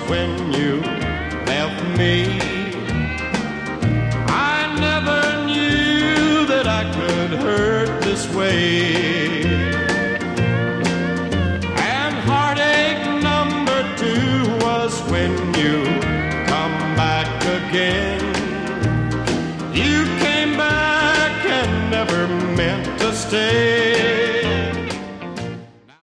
when you left me. I never knew that I could hurt this way. And heartache number two was when you come back again. You came back and never meant to stay.